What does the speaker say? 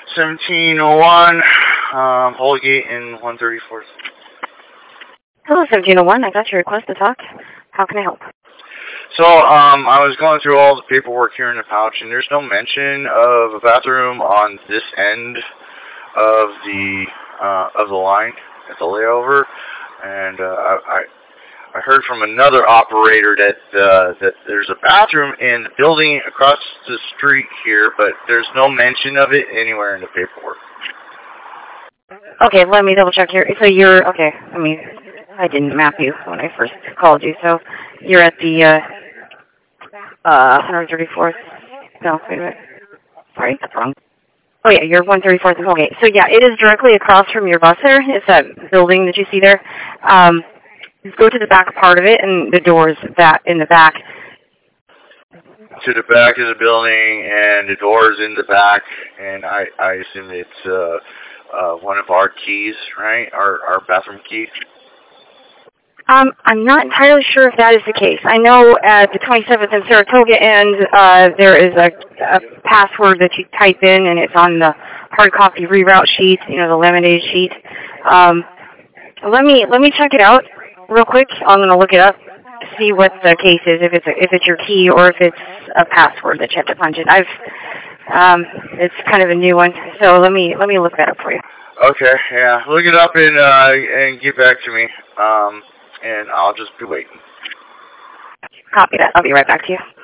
1701, Holgate in 134th. Hello, 1701. I got your request to talk. How can I help? So, I was going through all the paperwork here in the pouch, and there's no mention of a bathroom on this end of the line at the layover. And I heard from another operator that there's a bathroom in the building across the street here, but there's no mention of it anywhere in the paperwork. Okay, let me double check here. So you're, okay, I didn't map you when I first called you, so you're at the 134th, no, wait a minute. Sorry, that's wrong. Oh yeah, you're 134th, okay. So yeah, it is directly across from your bus there. It's that building that you see there. Just go to the back part of it, and the door's that in the back. To the back of the building, and the door's in the back, and I assume it's one of our keys, right? Our bathroom key. I'm not entirely sure if that is the case. I know at the 27th in Saratoga end, there is a password that you type in, and it's on the hard copy reroute sheet, you know, the laminated sheet. Let me check it out real quick. I'm going to look it up, see what the case is, if it's your key or if it's a password that you have to punch in. It's kind of a new one, so let me look that up for you. Okay, yeah, look it up and get back to me. And I'll just be waiting. Copy that. I'll be right back to you.